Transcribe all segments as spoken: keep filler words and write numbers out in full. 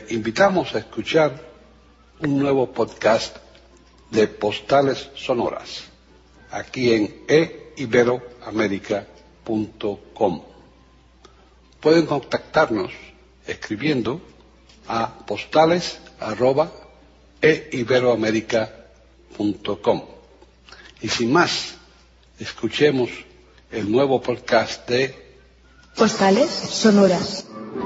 invitamos a escuchar un nuevo podcast de Postales Sonoras, aquí en e ibero américa punto com. Pueden contactarnos escribiendo a postales arroba e ibero américa punto com. Y sin más, escuchemos el nuevo podcast de Postales Sonoras.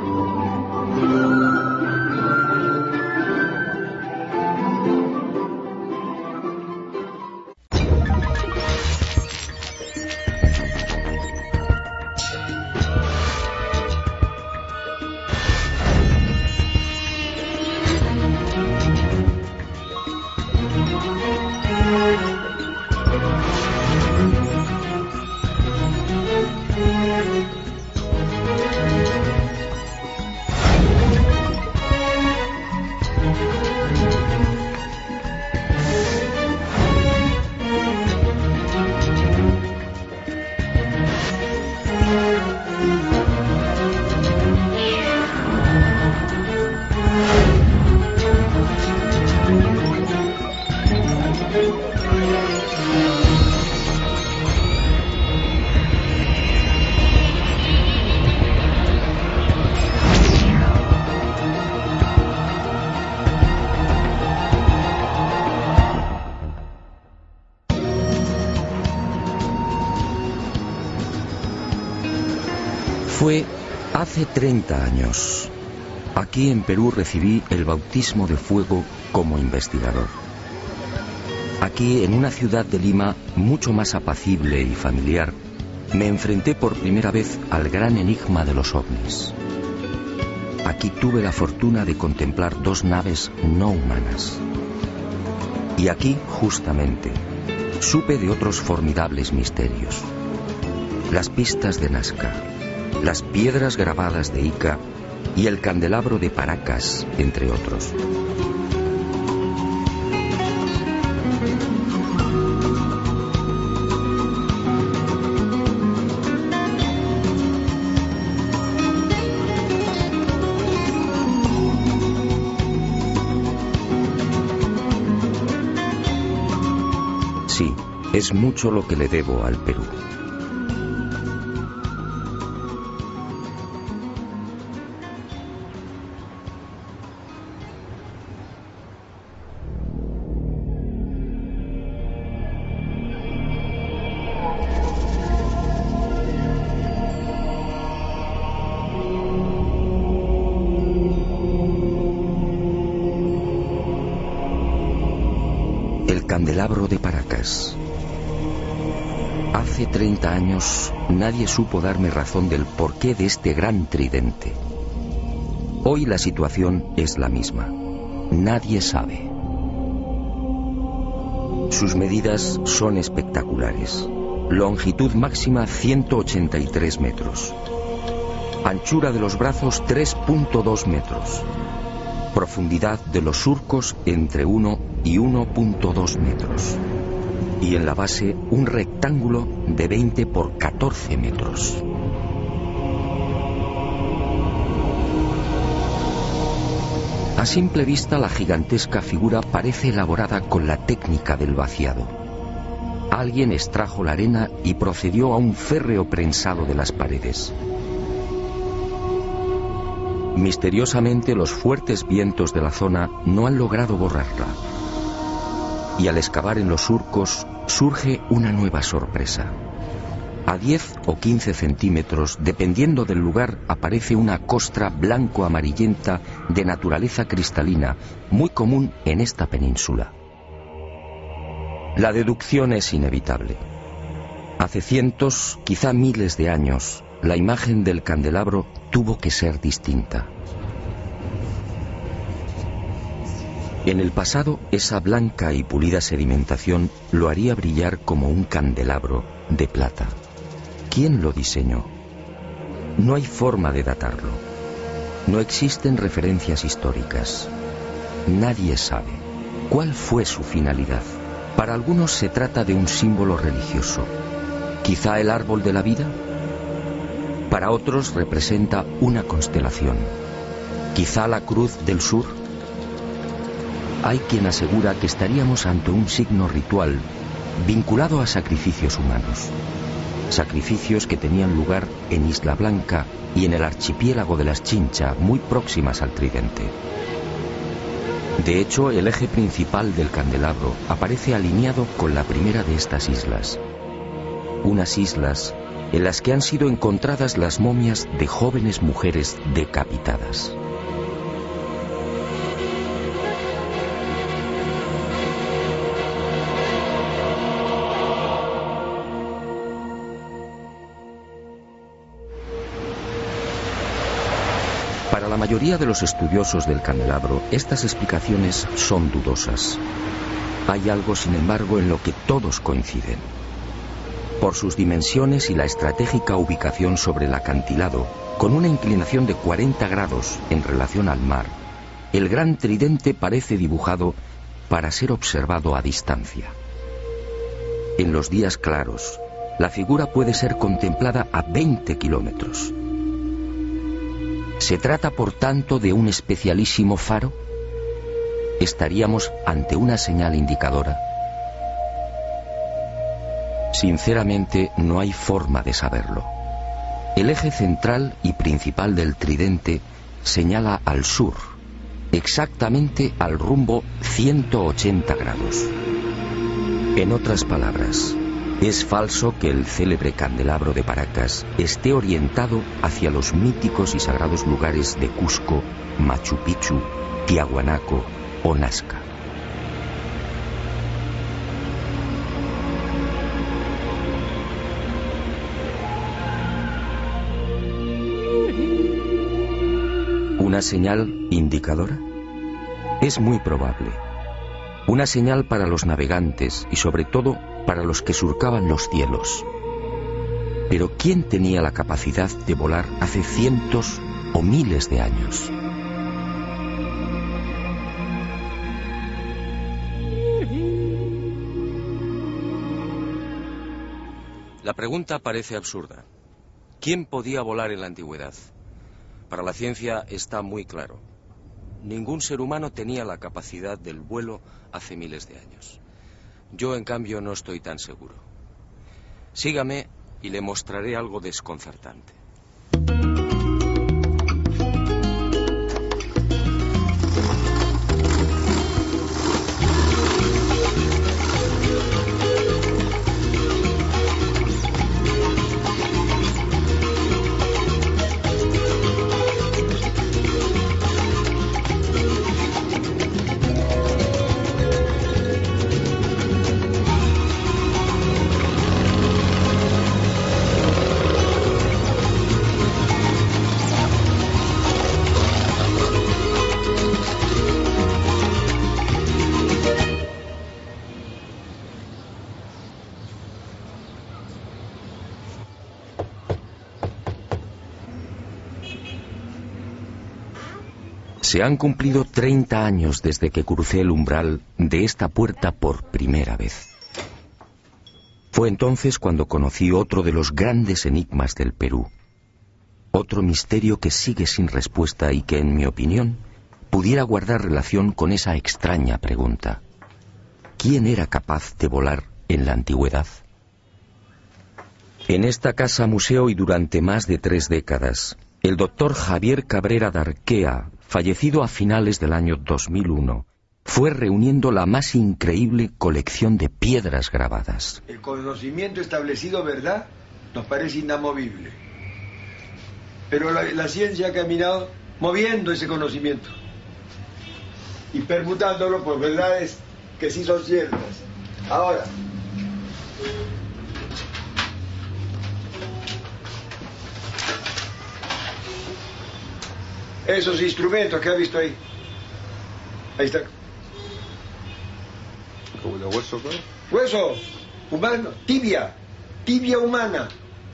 Fue hace treinta años. Aquí en Perú recibí el bautismo de fuego como investigador. Aquí, en una ciudad de Lima mucho más apacible y familiar, me enfrenté por primera vez al gran enigma de los ovnis. Aquí tuve la fortuna de contemplar dos naves no humanas. Y aquí, justamente, supe de otros formidables misterios. Las pistas de Nazca, las piedras grabadas de Ica y el candelabro de Paracas, entre otros. Sí, es mucho lo que le debo al Perú. El candelabro de Paracas. Hace treinta años nadie supo darme razón del porqué de este gran tridente. Hoy la situación es la misma. Nadie sabe. Sus medidas son espectaculares. Longitud máxima ciento ochenta y tres metros. Anchura de los brazos tres punto dos metros. Profundidad de los surcos entre uno y uno punto dos metros. Y en la base un rectángulo de veinte por catorce metros. A simple vista la gigantesca figura parece elaborada con la técnica del vaciado. Alguien extrajo la arena y procedió a un férreo prensado de las paredes. Misteriosamente los fuertes vientos de la zona no han logrado borrarla. Y al excavar en los surcos surge una nueva sorpresa. A diez o quince centímetros, dependiendo del lugar, aparece una costra blanco-amarillenta de naturaleza cristalina, muy común en esta península. La deducción es inevitable. Hace cientos, quizá miles de años, la imagen del candelabro tuvo que ser distinta. En el pasado, esa blanca y pulida sedimentación lo haría brillar como un candelabro de plata. ¿Quién lo diseñó? No hay forma de datarlo. No existen referencias históricas. Nadie sabe cuál fue su finalidad. Para algunos se trata de un símbolo religioso. ¿Quizá el árbol de la vida? Para otros representa una constelación. ¿Quizá la Cruz del Sur? Hay quien asegura que estaríamos ante un signo ritual vinculado a sacrificios humanos. Sacrificios que tenían lugar en Isla Blanca y en el archipiélago de las Chincha, muy próximas al tridente. De hecho, el eje principal del candelabro aparece alineado con la primera de estas islas. Unas islas en las que han sido encontradas las momias de jóvenes mujeres decapitadas. Para la mayoría de los estudiosos del candelabro, estas explicaciones son dudosas. Hay algo, sin embargo, en lo que todos coinciden. Por sus dimensiones y la estratégica ubicación sobre el acantilado, con una inclinación de cuarenta grados en relación al mar, el gran tridente parece dibujado para ser observado a distancia. En los días claros, la figura puede ser contemplada a veinte kilómetros. ¿Se trata, por tanto, de un especialísimo faro? ¿Estaríamos ante una señal indicadora? Sinceramente, no hay forma de saberlo. El eje central y principal del tridente señala al sur, exactamente al rumbo ciento ochenta grados. En otras palabras, es falso que el célebre candelabro de Paracas esté orientado hacia los míticos y sagrados lugares de Cusco, Machu Picchu, Tiahuanaco o Nazca. ¿Una señal indicadora? Es muy probable. Una señal para los navegantes y sobre todo para los que surcaban los cielos. Pero ¿quién tenía la capacidad de volar hace cientos o miles de años? La pregunta parece absurda. ¿Quién podía volar en la antigüedad? Para la ciencia está muy claro. Ningún ser humano tenía la capacidad del vuelo hace miles de años. Yo, en cambio, no estoy tan seguro. Sígame y le mostraré algo desconcertante. Se han cumplido treinta años desde que crucé el umbral de esta puerta por primera vez. Fue entonces cuando conocí otro de los grandes enigmas del Perú. Otro misterio que sigue sin respuesta y que, en mi opinión, pudiera guardar relación con esa extraña pregunta. ¿Quién era capaz de volar en la antigüedad? En esta casa museo y durante más de tres décadas, el doctor Javier Cabrera Darquea, fallecido a finales del año dos mil uno, fue reuniendo la más increíble colección de piedras grabadas. El conocimiento establecido, ¿verdad?, nos parece inamovible. Pero la, la ciencia ha caminado moviendo ese conocimiento y permutándolo por verdades que sí son ciertas. Ahora, esos instrumentos que ha visto ahí, ahí está. ¿Como de hueso, claro? Hueso humano, tibia, tibia humana.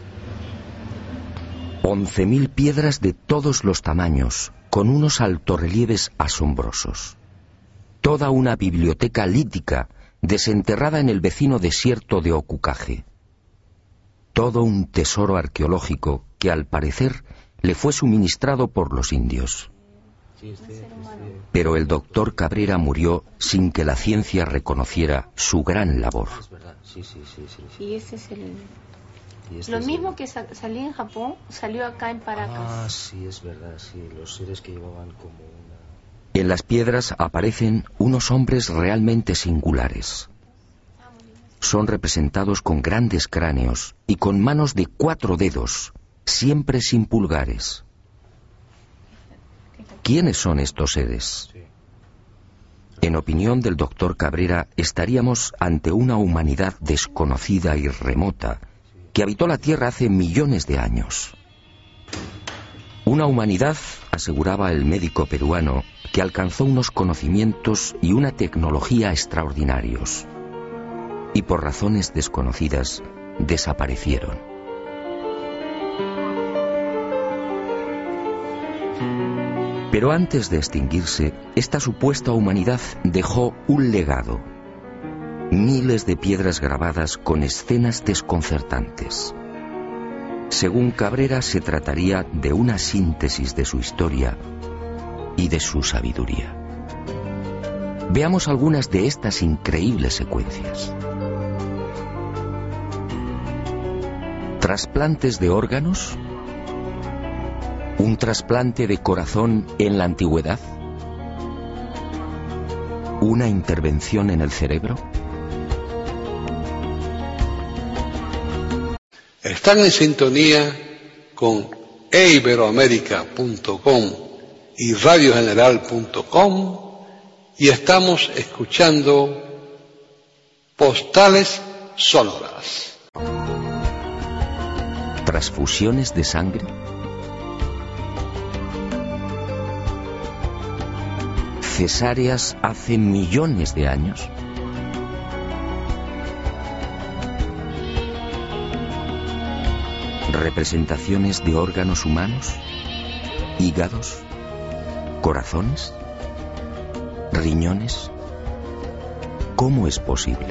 Once mil piedras de todos los tamaños, con unos altorrelieves asombrosos. Toda una biblioteca lítica desenterrada en el vecino desierto de Ocucaje. Todo un tesoro arqueológico que, al parecer, le fue suministrado por los indios. Pero el doctor Cabrera murió sin que la ciencia reconociera su gran labor. Es verdad, sí, sí, sí, sí, sí. Y ese es el... Este Lo es mismo el... que sa salía en Japón, salió acá en Paracas. Ah, sí, es verdad, sí, los seres que llevaban como una... En las piedras aparecen unos hombres realmente singulares. Son representados con grandes cráneos y con manos de cuatro dedos, siempre sin pulgares. ¿Quiénes son estos seres? En opinión del doctor Cabrera, estaríamos ante una humanidad desconocida y remota que habitó la Tierra hace millones de años. Una humanidad, aseguraba el médico peruano, que alcanzó unos conocimientos y una tecnología extraordinarios, y por razones desconocidas desaparecieron. Pero antes de extinguirse, esta supuesta humanidad dejó un legado. Miles de piedras grabadas con escenas desconcertantes. Según Cabrera, se trataría de una síntesis de su historia y de su sabiduría. Veamos algunas de estas increíbles secuencias. ¿Trasplantes de órganos? ¿Un trasplante de corazón en la antigüedad? ¿Una intervención en el cerebro? Están en sintonía con e iberoamérica punto com y radio general punto com y estamos escuchando Postales Sonoras. ¿Transfusiones de sangre? ¿Cesáreas hace millones de años? ¿Representaciones de órganos humanos? ¿Hígados? ¿Corazones? ¿Riñones? ¿Cómo es posible?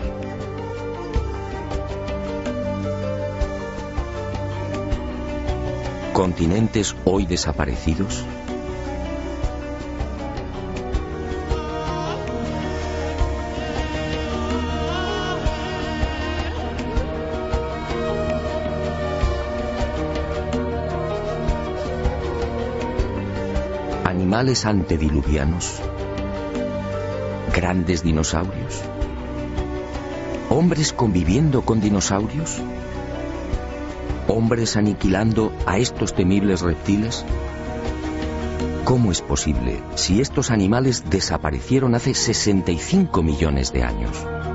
¿Continentes hoy desaparecidos? ¿Animales antediluvianos? ¿Grandes dinosaurios? ¿Hombres conviviendo con dinosaurios? ¿Hombres aniquilando a estos temibles reptiles? ¿Cómo es posible si estos animales desaparecieron hace sesenta y cinco millones de años?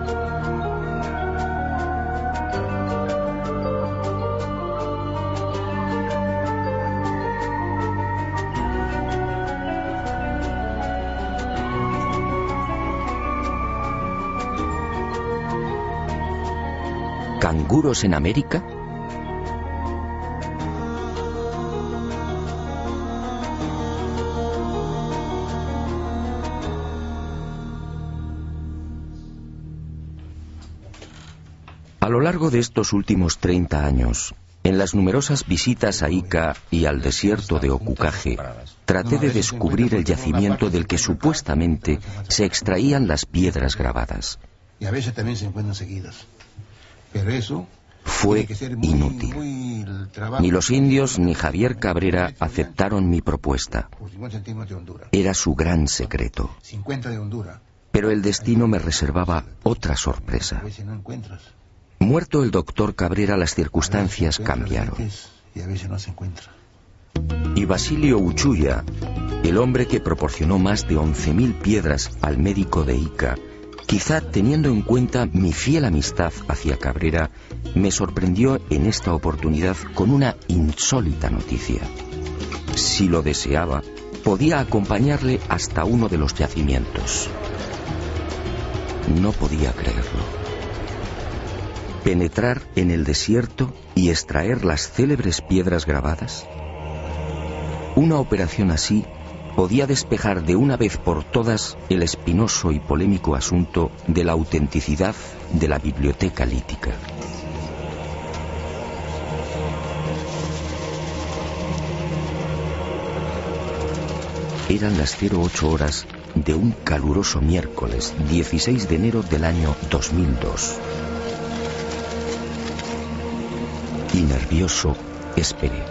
¿Canguros en América? A lo largo de estos últimos treinta años, en las numerosas visitas a Ica y al desierto de Ocucaje, traté de descubrir el yacimiento del que supuestamente se extraían las piedras grabadas. Y a veces también se encuentran seguidas. Pero eso fue inútil. Ni los indios ni Javier Cabrera aceptaron mi propuesta. Era su gran secreto. Pero el destino me reservaba otra sorpresa. Muerto el doctor Cabrera, las circunstancias cambiaron. Y Basilio Uchuya, el hombre que proporcionó más de once mil piedras al médico de Ica, quizá teniendo en cuenta mi fiel amistad hacia Cabrera, me sorprendió en esta oportunidad con una insólita noticia. Si lo deseaba, podía acompañarle hasta uno de los yacimientos. No podía creerlo. ¿Penetrar en el desierto y extraer las célebres piedras grabadas? Una operación así podía despejar de una vez por todas el espinoso y polémico asunto de la autenticidad de la biblioteca lítica. Eran las cero ocho horas de un caluroso miércoles, dieciséis de enero del año dos mil dos. Y nervioso, esperé.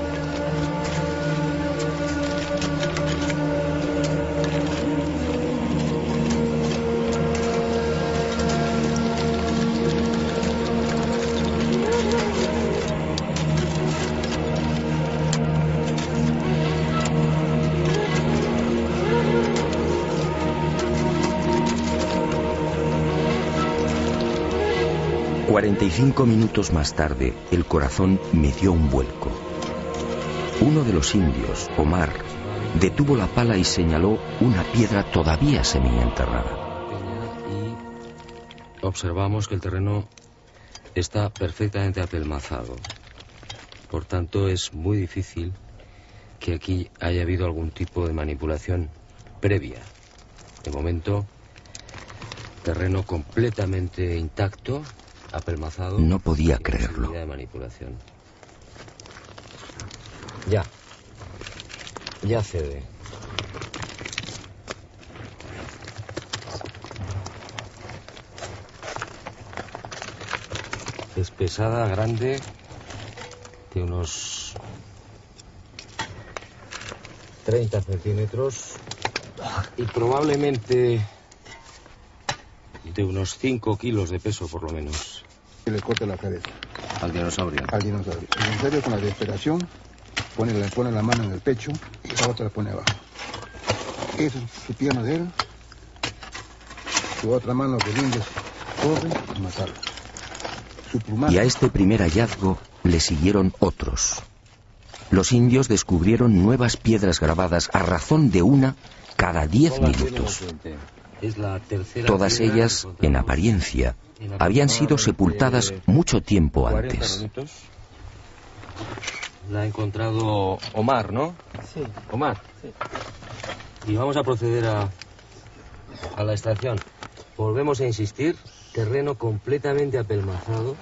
Cuarenta y cinco minutos más tarde, el corazón me dio un vuelco. Uno de los indios, Omar, detuvo la pala y señaló una piedra todavía semienterrada. Y observamos que el terreno está perfectamente apelmazado. Por tanto, es muy difícil que aquí haya habido algún tipo de manipulación previa. De momento, terreno completamente intacto, apelmazado. No podía creerlo. De manipulación. Ya. Ya cede. Es pesada, grande, de unos treinta centímetros y probablemente de unos cinco kilos de peso por lo menos. Que le corte la cabeza. Al dinosaurio. Al dinosaurio. El dinosaurio con la desesperación pone, le pone la mano en el pecho y la otra la pone abajo. Esa es su pierna de él. Su otra mano que viene corre a matarlo. Su plumón. Y a este primer hallazgo le siguieron otros. Los indios descubrieron nuevas piedras grabadas a razón de una cada diez minutos. Es la tercera. Todas ellas, en apariencia, habían sido sepultadas mucho tiempo antes. La ha encontrado Omar, ¿no? Sí. Omar. Sí. Y vamos a proceder a, a la extracción. Volvemos a insistir, terreno completamente apelmazado,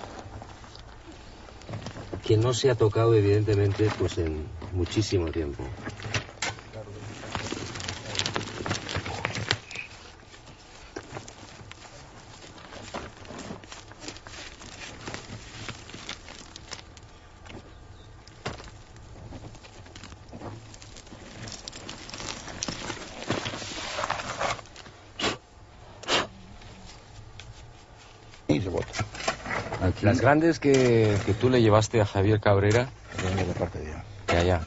que no se ha tocado evidentemente pues en muchísimo tiempo. Aquí. Las grandes que, que tú le llevaste a Javier Cabrera. De la parte de allá. De allá.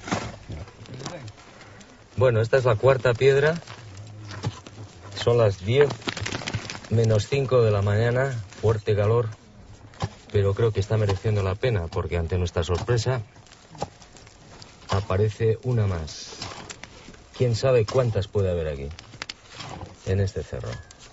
Bueno, esta es la cuarta piedra. Son las diez menos cinco de la mañana. Fuerte calor. Pero creo que está mereciendo la pena porque ante nuestra sorpresa aparece una más. ¿Quién sabe cuántas puede haber aquí? En este cerro.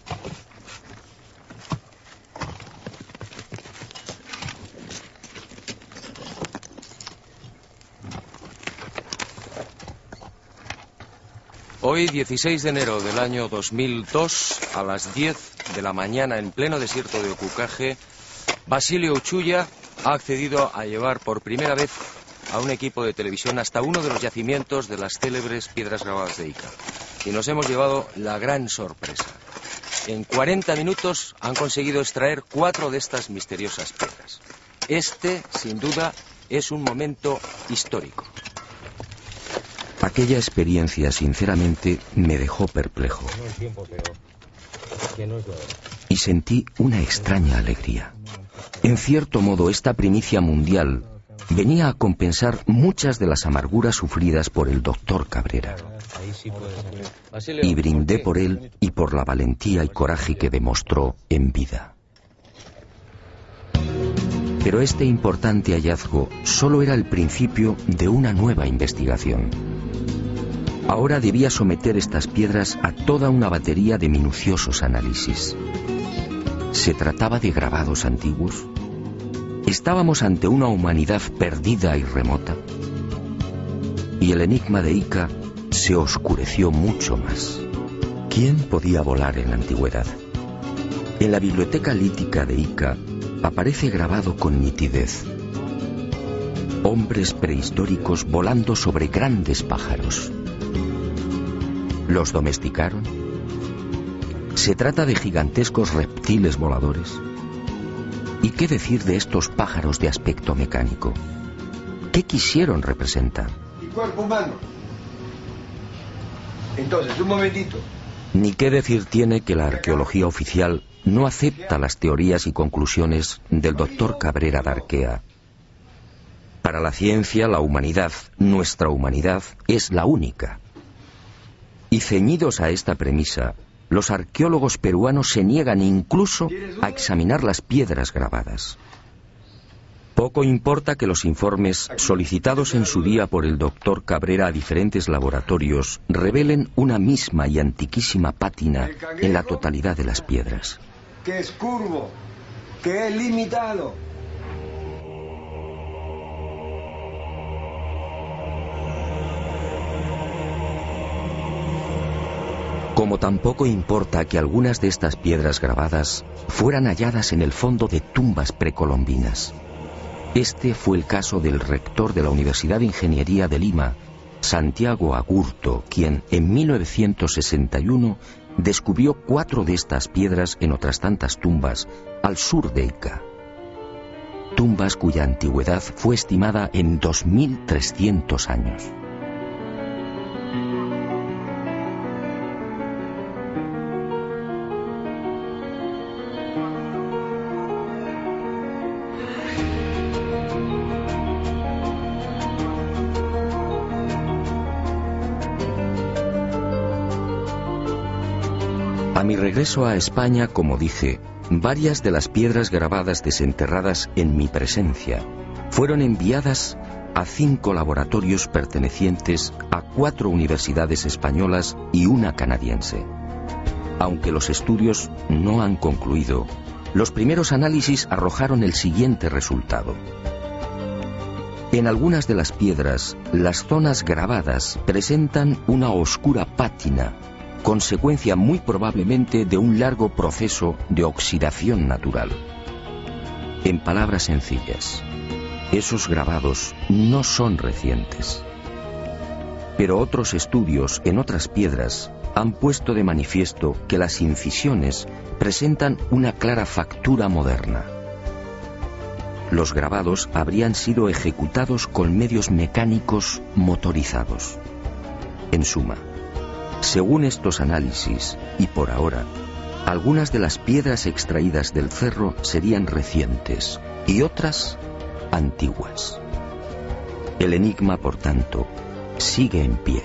Hoy, dieciséis de enero del año dos mil dos, a las diez de la mañana, en pleno desierto de Ocucaje, Basilio Uchuya ha accedido a llevar por primera vez a un equipo de televisión hasta uno de los yacimientos de las célebres piedras grabadas de Ica. Y nos hemos llevado la gran sorpresa. En cuarenta minutos han conseguido extraer cuatro de estas misteriosas piedras. Este, sin duda, es un momento histórico. Aquella experiencia, sinceramente, me dejó perplejo. Y sentí una extraña alegría. En cierto modo, esta primicia mundial venía a compensar muchas de las amarguras sufridas por el doctor Cabrera. Y brindé por él y por la valentía y coraje que demostró en vida. Pero este importante hallazgo solo era el principio de una nueva investigación. Ahora debía someter estas piedras a toda una batería de minuciosos análisis. ¿Se trataba de grabados antiguos? ¿Estábamos ante una humanidad perdida y remota? Y el enigma de Ica se oscureció mucho más. ¿Quién podía volar en la antigüedad? En la biblioteca lítica de Ica aparece grabado con nitidez: hombres prehistóricos volando sobre grandes pájaros. ¿Los domesticaron? ¿Se trata de gigantescos reptiles voladores? ¿Y qué decir de estos pájaros de aspecto mecánico? ¿Qué quisieron representar? El cuerpo humano. Entonces, un momentito. Ni qué decir tiene que la arqueología oficial no acepta las teorías y conclusiones del doctor Cabrera Darquea. Para la ciencia, la humanidad, nuestra humanidad, es la única. Y ceñidos a esta premisa, los arqueólogos peruanos se niegan incluso a examinar las piedras grabadas. Poco importa que los informes solicitados en su día por el doctor Cabrera a diferentes laboratorios revelen una misma y antiquísima pátina en la totalidad de las piedras. Que es curvo, que es limitado. Como tampoco importa que algunas de estas piedras grabadas fueran halladas en el fondo de tumbas precolombinas. Este fue el caso del rector de la Universidad de Ingeniería de Lima, Santiago Agurto, quien en mil novecientos sesenta y uno descubrió cuatro de estas piedras en otras tantas tumbas al sur de Ica. Tumbas cuya antigüedad fue estimada en dos mil trescientos años. A mi regreso a España, como dije, varias de las piedras grabadas desenterradas en mi presencia fueron enviadas a cinco laboratorios pertenecientes a cuatro universidades españolas y una canadiense. Aunque los estudios no han concluido, los primeros análisis arrojaron el siguiente resultado. En algunas de las piedras, las zonas grabadas presentan una oscura pátina, consecuencia muy probablemente de un largo proceso de oxidación natural. En palabras sencillas, esos grabados no son recientes. Pero otros estudios en otras piedras han puesto de manifiesto que las incisiones presentan una clara factura moderna. Los grabados habrían sido ejecutados con medios mecánicos motorizados. En suma, según estos análisis, y por ahora, algunas de las piedras extraídas del cerro serían recientes y otras antiguas. El enigma, por tanto, sigue en pie.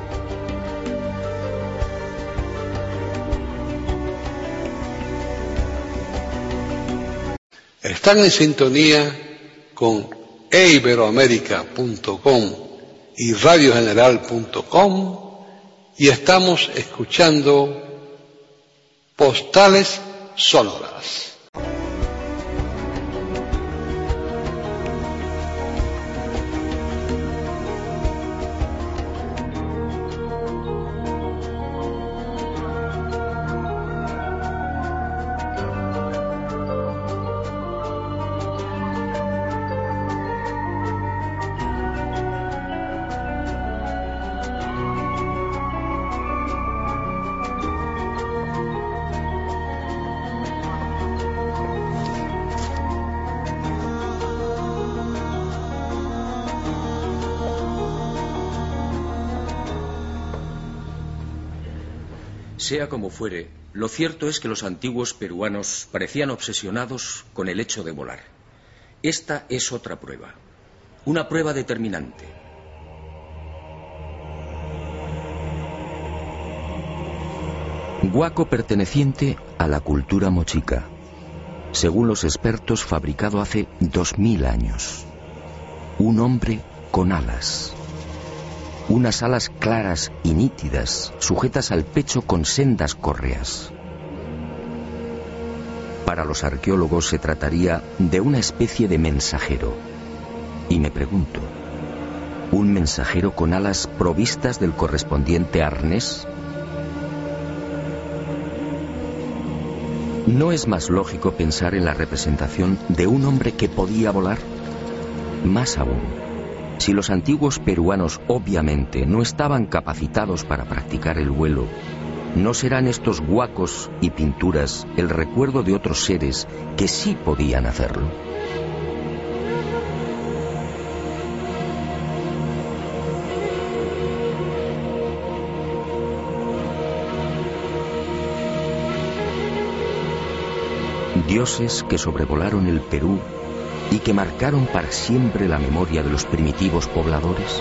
Están en sintonía con e iberoamérica punto com y radio general punto com y estamos escuchando Postales Sonoras. Sea como fuere, lo cierto es que los antiguos peruanos parecían obsesionados con el hecho de volar. Esta es otra prueba, una prueba determinante. Huaco perteneciente a la cultura mochica, según los expertos fabricado hace dos mil años. Un hombre con alas. Unas alas claras y nítidas, sujetas al pecho con sendas correas. Para los arqueólogos se trataría de una especie de mensajero. Y me pregunto, ¿un mensajero con alas provistas del correspondiente arnés? ¿No es más lógico pensar en la representación de un hombre que podía volar? Más aún, Si los antiguos peruanos obviamente no estaban capacitados para practicar el vuelo, ¿no serán estos huacos y pinturas el recuerdo de otros seres que sí podían hacerlo? Dioses que sobrevolaron el Perú y que marcaron para siempre la memoria de los primitivos pobladores.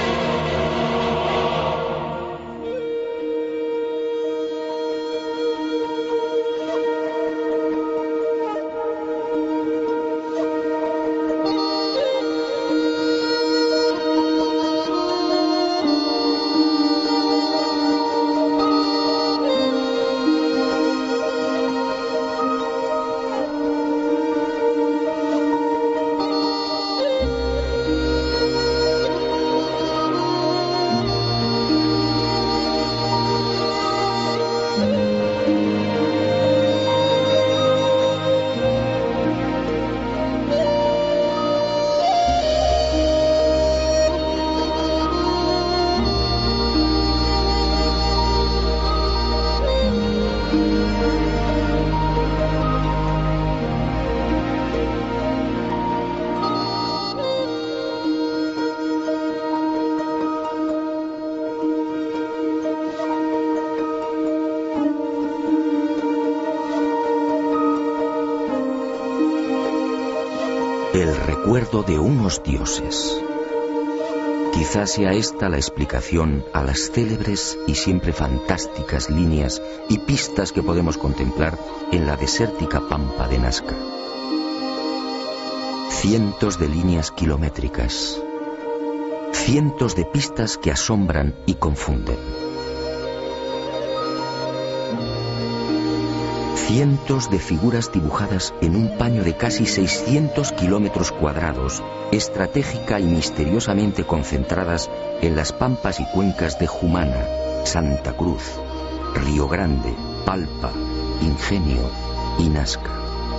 El recuerdo de unos dioses. Quizás sea esta la explicación a las célebres y siempre fantásticas líneas y pistas que podemos contemplar en la desértica pampa de Nazca. Cientos de líneas kilométricas, cientos de pistas que asombran y confunden. Cientos de figuras dibujadas en un paño de casi seiscientos kilómetros cuadrados, estratégica y misteriosamente concentradas en las pampas y cuencas de Jumana, Santa Cruz, Río Grande, Palpa, Ingenio y Nazca.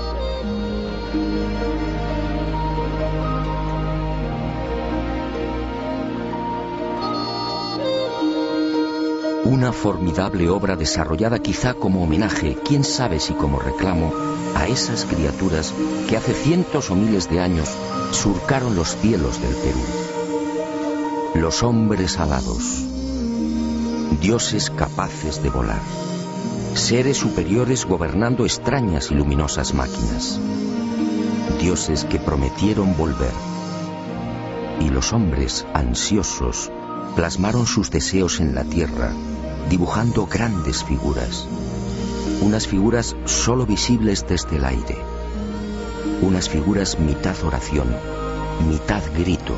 Una formidable obra desarrollada quizá como homenaje, quién sabe si como reclamo, a esas criaturas que hace cientos o miles de años surcaron los cielos del Perú. Los hombres alados, dioses capaces de volar, seres superiores gobernando extrañas y luminosas máquinas, dioses que prometieron volver. Y los hombres ansiosos plasmaron sus deseos en la tierra, dibujando grandes figuras, unas figuras solo visibles desde el aire, unas figuras mitad oración, mitad grito.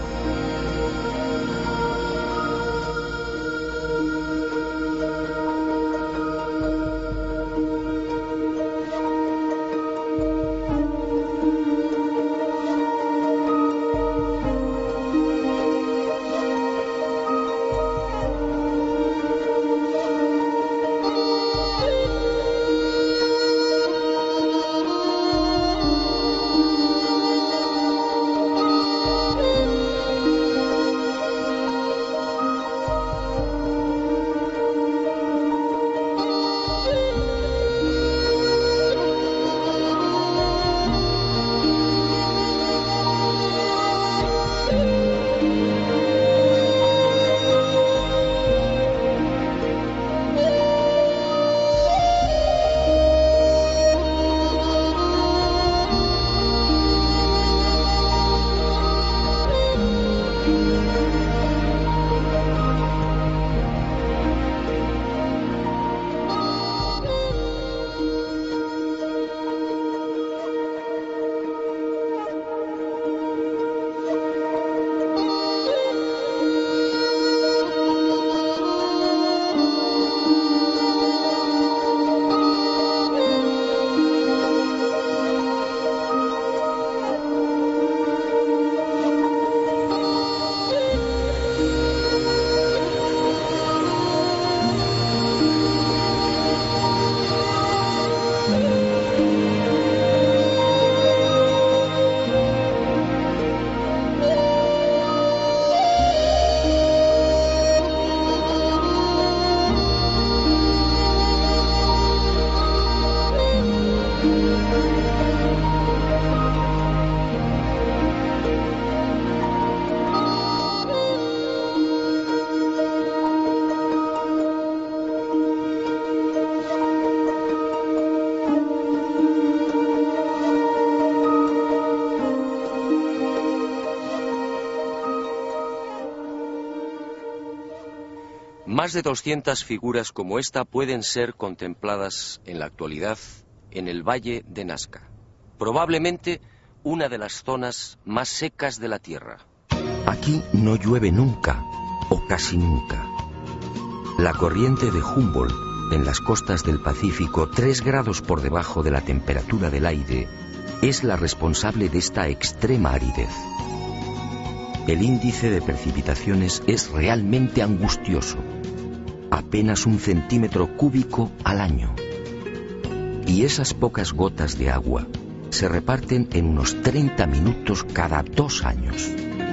Más de doscientas figuras como esta pueden ser contempladas en la actualidad en el Valle de Nazca, probablemente una de las zonas más secas de la Tierra. Aquí no llueve nunca, o casi nunca. La corriente de Humboldt, en las costas del Pacífico, tres grados por debajo de la temperatura del aire, es la responsable de esta extrema aridez. El índice de precipitaciones es realmente angustioso, apenas un centímetro cúbico al año. Y esas pocas gotas de agua se reparten en unos treinta minutos cada dos años.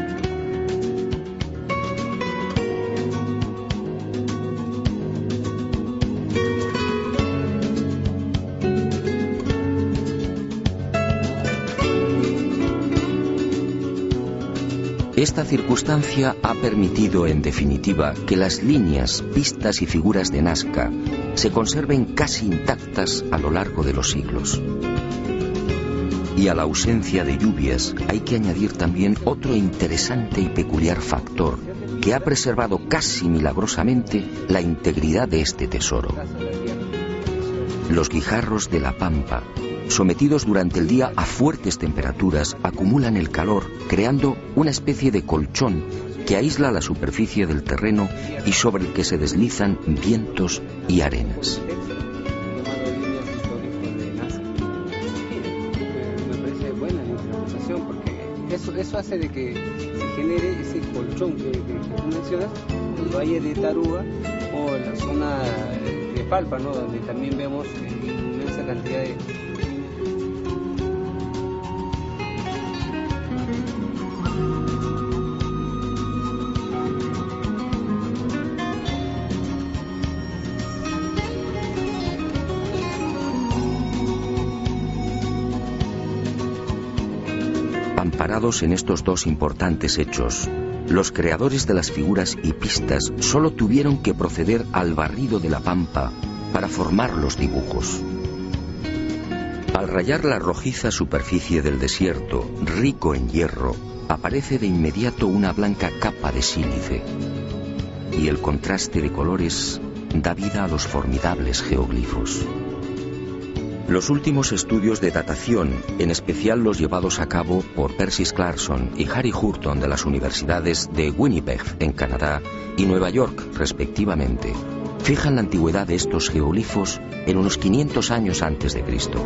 Esta circunstancia ha permitido, en definitiva, que las líneas, pistas y figuras de Nazca se conserven casi intactas a lo largo de los siglos. Y a la ausencia de lluvias hay que añadir también otro interesante y peculiar factor que ha preservado casi milagrosamente la integridad de este tesoro. Los guijarros de la pampa, sometidos durante el día a fuertes temperaturas, acumulan el calor, creando una especie de colchón que aísla la superficie del terreno y sobre el que se deslizan vientos y arenas. Me parece buena la interpretación porque eso, eso hace de que se genere ese colchón que, que, que tú mencionas, el Valle de Taruga o la zona de Palpa, ¿no? Donde también vemos inmensa cantidad de Amparados en estos dos importantes hechos, los creadores de las figuras y pistas solo tuvieron que proceder al barrido de la pampa para formar los dibujos. Al rayar la rojiza superficie del desierto, rico en hierro, aparece de inmediato una blanca capa de sílice, y el contraste de colores da vida a los formidables geoglifos. Los últimos estudios de datación, en especial los llevados a cabo por Percy Clarkson y Harry Hurton de las universidades de Winnipeg, en Canadá, y Nueva York, respectivamente, fijan la antigüedad de estos geoglifos en unos quinientos años antes de Cristo.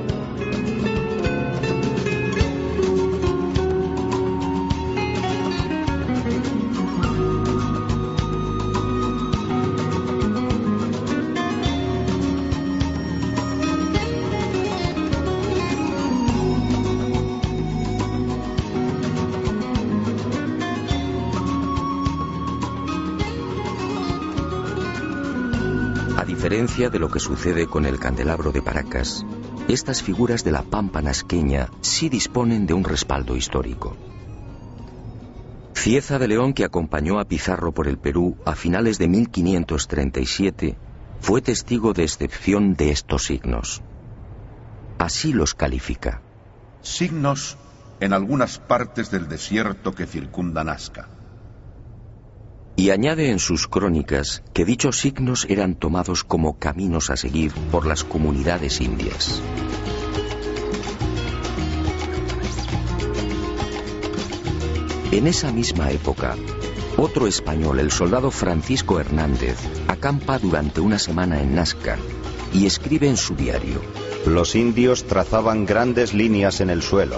A diferencia de lo que sucede con el candelabro de Paracas, estas figuras de la pampa nazqueña sí disponen de un respaldo histórico. Cieza de León, que acompañó a Pizarro por el Perú a finales de mil quinientos treinta y siete, fue testigo de excepción de estos signos. Así los califica. Signos en algunas partes del desierto que circunda Nazca. Y añade en sus crónicas que dichos signos eran tomados como caminos a seguir por las comunidades indias. En esa misma época, otro español, el soldado Francisco Hernández, acampa durante una semana en Nazca y escribe en su diario: los indios trazaban grandes líneas en el suelo.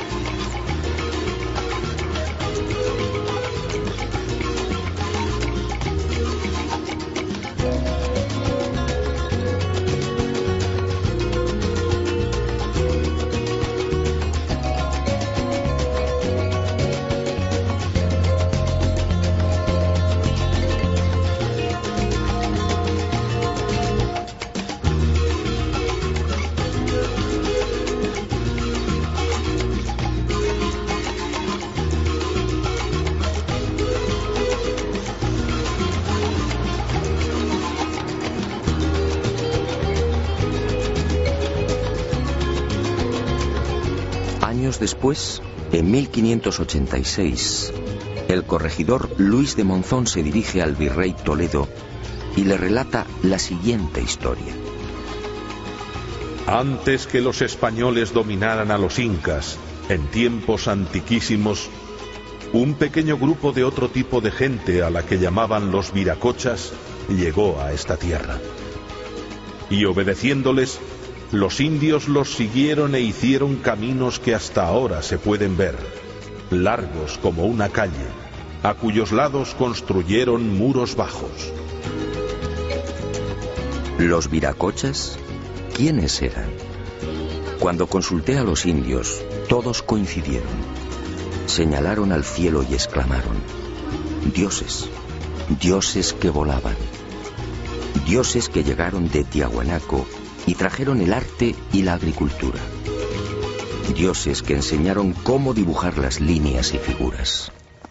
Después, en mil quinientos ochenta y seis, el corregidor Luis de Monzón se dirige al virrey Toledo y le relata la siguiente historia. Antes que los españoles dominaran a los incas, en tiempos antiquísimos, un pequeño grupo de otro tipo de gente a la que llamaban los viracochas llegó a esta tierra. Y obedeciéndoles, los indios los siguieron e hicieron caminos que hasta ahora se pueden ver, largos como una calle, a cuyos lados construyeron muros bajos. ¿Los viracochas? ¿Quiénes eran? Cuando consulté a los indios, todos coincidieron. Señalaron al cielo y exclamaron: dioses, dioses que volaban, dioses que llegaron de Tiahuanaco y trajeron el arte y la agricultura, dioses que enseñaron cómo dibujar las líneas y figuras.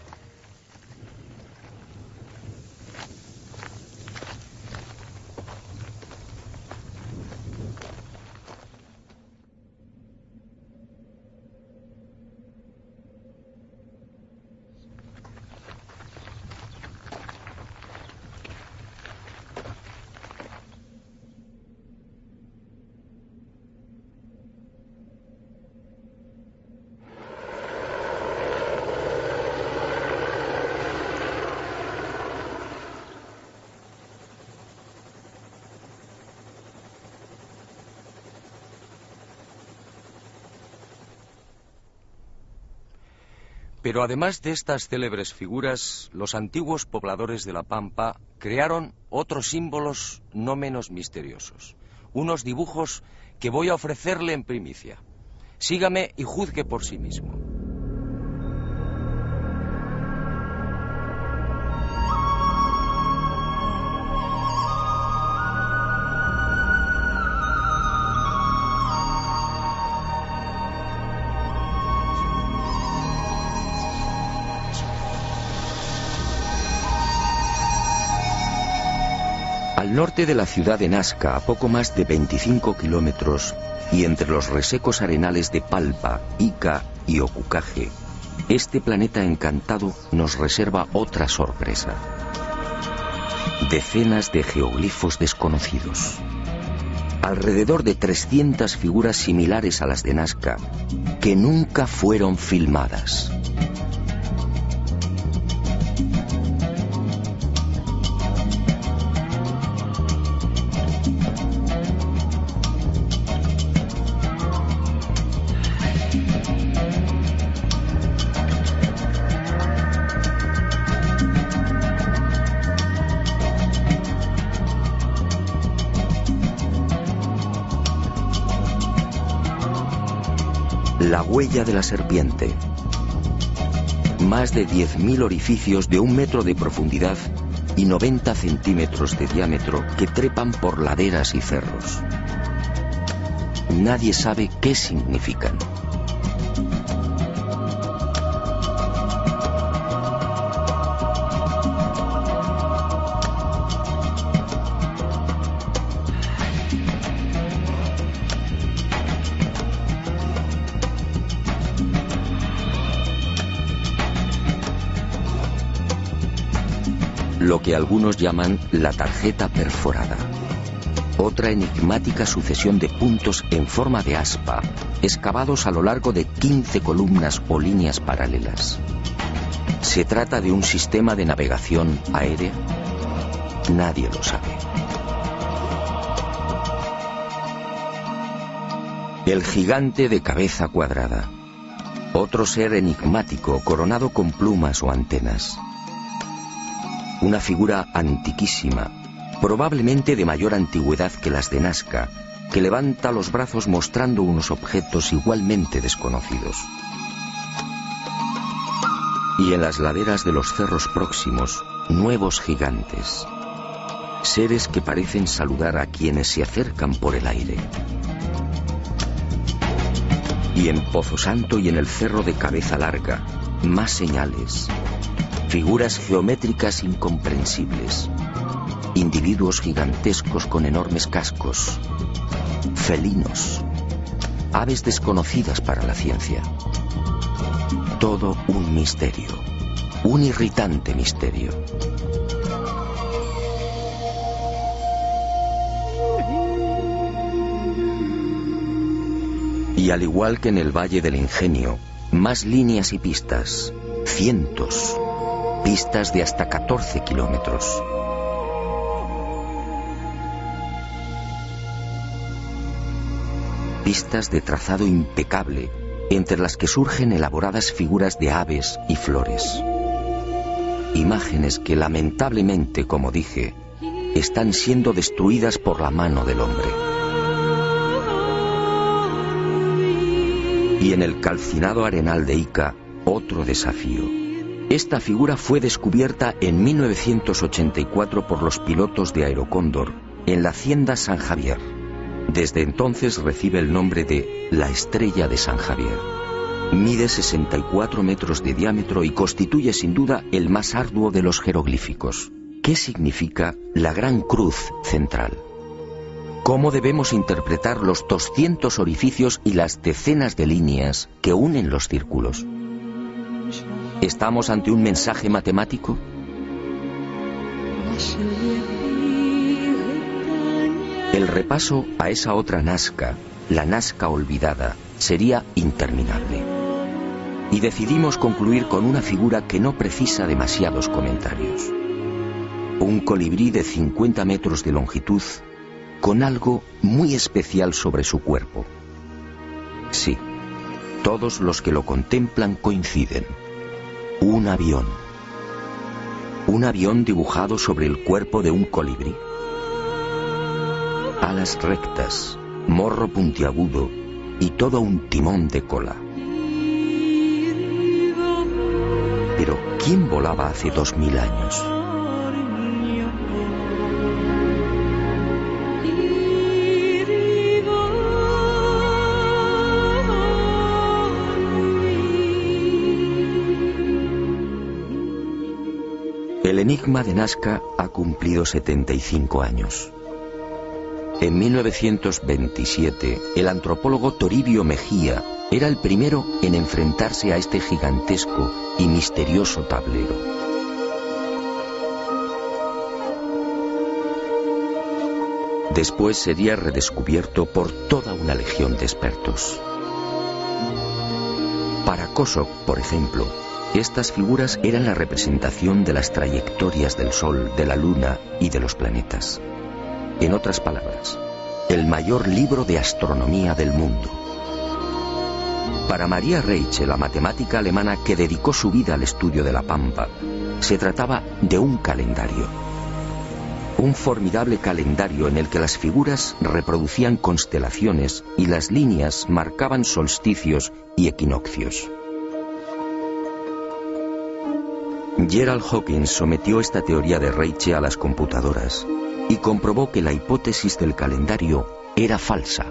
Pero además de estas célebres figuras, los antiguos pobladores de la Pampa crearon otros símbolos no menos misteriosos, unos dibujos que voy a ofrecerle en primicia. Sígame y juzgue por sí mismo. Al norte de la ciudad de Nazca, a poco más de veinticinco kilómetros, y entre los resecos arenales de Palpa, Ica y Ocucaje, este planeta encantado nos reserva otra sorpresa. Decenas de geoglifos desconocidos. Alrededor de trescientas figuras similares a las de Nazca, que nunca fueron filmadas. La huella de la serpiente. Más de diez mil orificios de un metro de profundidad y noventa centímetros de diámetro que trepan por laderas y cerros. Nadie sabe qué significan. Lo que algunos llaman la tarjeta perforada. Otra enigmática sucesión de puntos en forma de aspa, excavados a lo largo de quince columnas o líneas paralelas. ¿Se trata de un sistema de navegación aérea? Nadie lo sabe. El gigante de cabeza cuadrada. Otro ser enigmático coronado con plumas o antenas. Una figura antiquísima, probablemente de mayor antigüedad que las de Nazca, que levanta los brazos mostrando unos objetos igualmente desconocidos. Y en las laderas de los cerros próximos, nuevos gigantes, seres que parecen saludar a quienes se acercan por el aire. Y en Pozo Santo y en el cerro de Cabeza Larga, más señales. Figuras geométricas incomprensibles, individuos gigantescos con enormes cascos, felinos, aves desconocidas para la ciencia. Todo un misterio, un irritante misterio. Y al igual que en el Valle del Ingenio, más líneas y pistas, cientos, pistas de hasta catorce kilómetros. Pistas de trazado impecable, entre las que surgen elaboradas figuras de aves y flores. Imágenes que lamentablemente, como dije, están siendo destruidas por la mano del hombre. Y en el calcinado arenal de Ica, otro desafío. Esta figura fue descubierta en mil novecientos ochenta y cuatro por los pilotos de Aerocóndor en la hacienda San Javier. Desde entonces recibe el nombre de la Estrella de San Javier. Mide sesenta y cuatro metros de diámetro y constituye sin duda el más arduo de los jeroglíficos. ¿Qué significa la Gran Cruz central? ¿Cómo debemos interpretar los doscientos orificios y las decenas de líneas que unen los círculos? ¿Estamos ante un mensaje matemático? El repaso a esa otra Nazca, la Nazca olvidada, sería interminable. Y decidimos concluir con una figura que no precisa demasiados comentarios. Un colibrí de cincuenta metros de longitud, con algo muy especial sobre su cuerpo. Sí, todos los que lo contemplan coinciden. Un avión. Un avión dibujado sobre el cuerpo de un colibrí. Alas rectas, morro puntiagudo y todo un timón de cola. Pero ¿quién volaba hace dos mil años? El enigma de Nazca ha cumplido setenta y cinco años. En mil novecientos veintisiete, el antropólogo Toribio Mejía era el primero en enfrentarse a este gigantesco y misterioso tablero. Después sería redescubierto por toda una legión de expertos. Para Kosok, por ejemplo, estas figuras eran la representación de las trayectorias del Sol, de la Luna y de los planetas. En otras palabras, el mayor libro de astronomía del mundo. Para Maria Reiche, la matemática alemana que dedicó su vida al estudio de la Pampa, se trataba de un calendario. Un formidable calendario en el que las figuras reproducían constelaciones y las líneas marcaban solsticios y equinoccios. Gerald Hawkins sometió esta teoría de Reiche a las computadoras y comprobó que la hipótesis del calendario era falsa.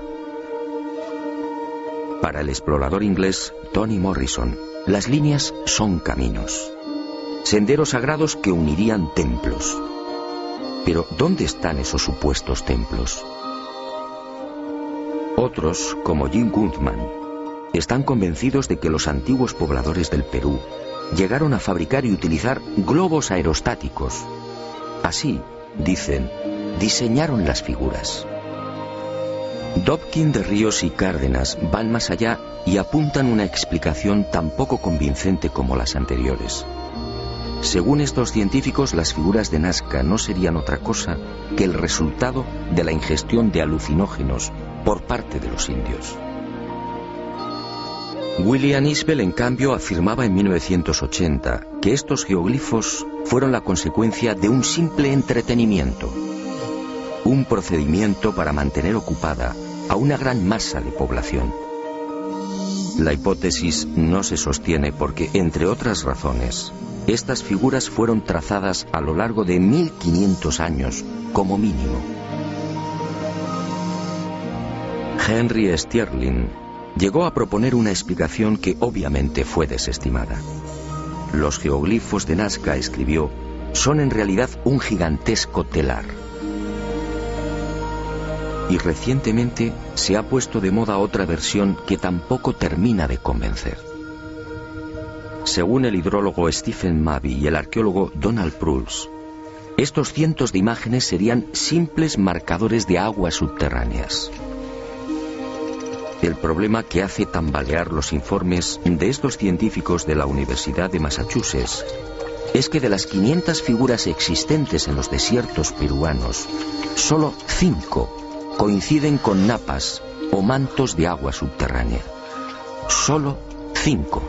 Para el explorador inglés Tony Morrison, las líneas son caminos, senderos sagrados que unirían templos. Pero ¿dónde están esos supuestos templos? Otros, como Jim Gutman, están convencidos de que los antiguos pobladores del Perú llegaron a fabricar y utilizar globos aerostáticos. Así, dicen, diseñaron las figuras. Dobkin de Ríos y Cárdenas van más allá y apuntan una explicación tan poco convincente como las anteriores. Según estos científicos, las figuras de Nazca no serían otra cosa que el resultado de la ingestión de alucinógenos por parte de los indios. William Isbell, en cambio, afirmaba en mil novecientos ochenta que estos geoglifos fueron la consecuencia de un simple entretenimiento, un procedimiento para mantener ocupada a una gran masa de población. La hipótesis no se sostiene porque, entre otras razones, estas figuras fueron trazadas a lo largo de mil quinientos años, como mínimo. Henry Sterling llegó a proponer una explicación que obviamente fue desestimada. Los geoglifos de Nazca, escribió, son en realidad un gigantesco telar. Y recientemente se ha puesto de moda otra versión que tampoco termina de convencer. Según el hidrólogo Stephen Mabey y el arqueólogo Donald Prulls, estos cientos de imágenes serían simples marcadores de aguas subterráneas. El problema que hace tambalear los informes de estos científicos de la Universidad de Massachusetts es que de las quinientas figuras existentes en los desiertos peruanos, solo cinco coinciden con napas o mantos de agua subterránea. Solo cinco.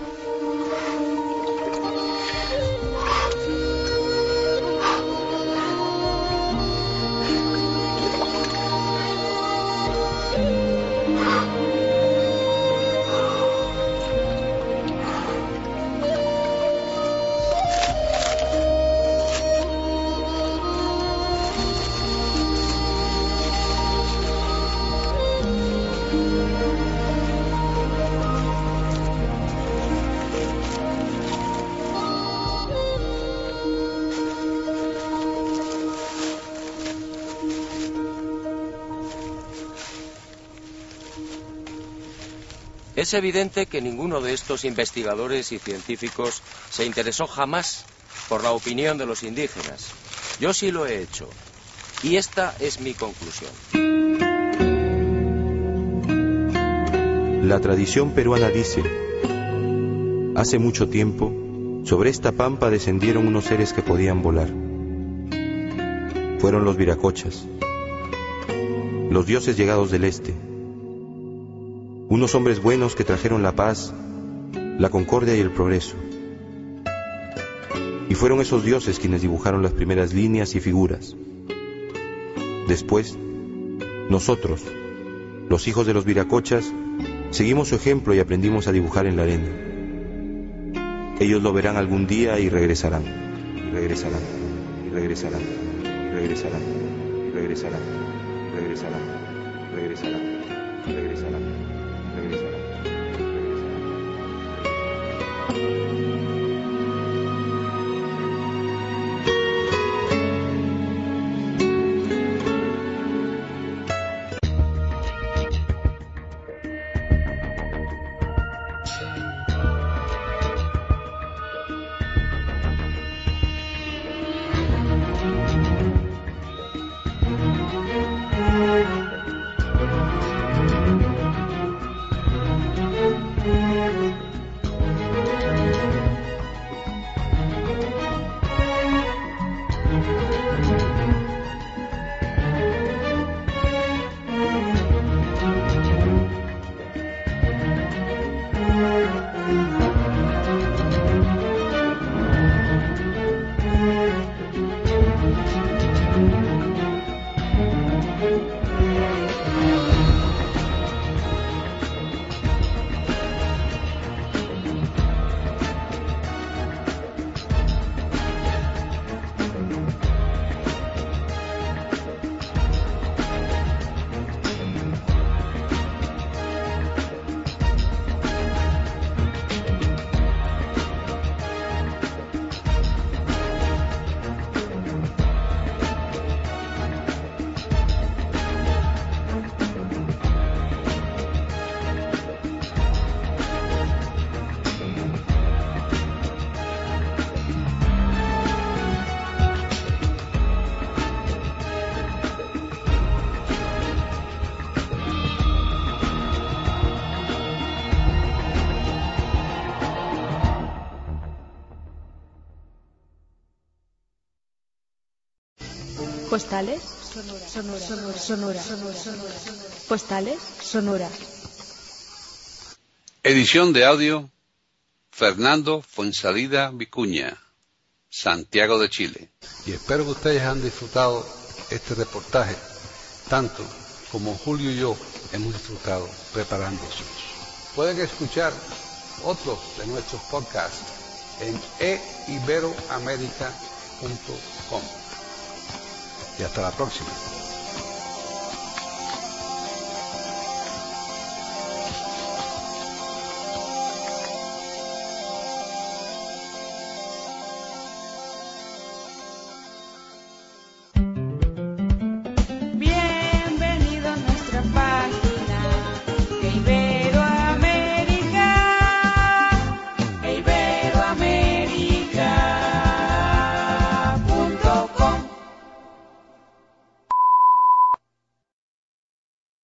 Es evidente que ninguno de estos investigadores y científicos se interesó jamás por la opinión de los indígenas. Yo sí lo he hecho. Y esta es mi conclusión. La tradición peruana dice: hace mucho tiempo, sobre esta pampa descendieron unos seres que podían volar. Fueron los viracochas, los dioses llegados del este. Unos hombres buenos que trajeron la paz, la concordia y el progreso. Y fueron esos dioses quienes dibujaron las primeras líneas y figuras. Después, nosotros, los hijos de los viracochas, seguimos su ejemplo y aprendimos a dibujar en la arena. Ellos lo verán algún día y regresarán, y regresarán, y regresarán, y regresarán, y regresarán, y regresarán, y regresarán, y regresarán. Postales Sonora. Sonora. Sonora. Sonora. Sonora. Postales Sonora. Edición de audio Fernando Fuensalida Vicuña, Santiago de Chile. Y espero que ustedes han disfrutado este reportaje tanto como Julio y yo hemos disfrutado preparándose. Pueden escuchar otros de nuestros podcasts en e iberoamerica punto com. Y hasta la próxima.